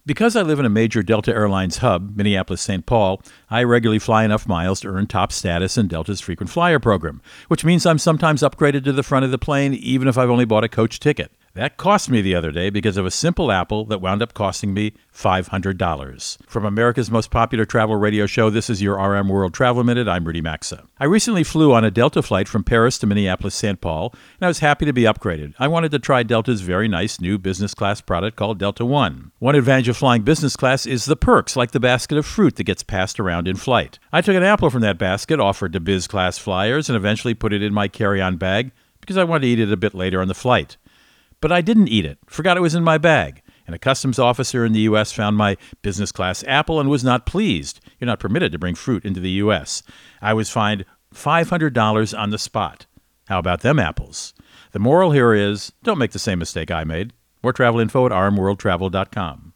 Because I live in a major Delta Airlines hub, Minneapolis-St. Paul, I regularly fly enough miles to earn top status in Delta's frequent flyer program, which means I'm sometimes upgraded to the front of the plane even if I've only bought a coach ticket. That cost me the other day because of a simple apple that wound up costing me $500. From America's most popular travel radio show, this is your RM World Travel Minute. I'm Rudy Maxa. I recently flew on a Delta flight from Paris to Minneapolis-St. Paul, and I was happy to be upgraded. I wanted to try Delta's very nice new business class product called Delta One. One advantage of flying business class is the perks, like the basket of fruit that gets passed around in flight. I took an apple from that basket, offered to biz class flyers, and eventually put it in my carry-on bag because I wanted to eat it a bit later on the flight. But I didn't eat it, forgot it was in my bag, and a customs officer in the U.S. found my business class apple and was not pleased. You're not permitted to bring fruit into the U.S. I was fined $500 on the spot. How about them apples? The moral here is, don't make the same mistake I made. More travel info at rmworldtravel.com.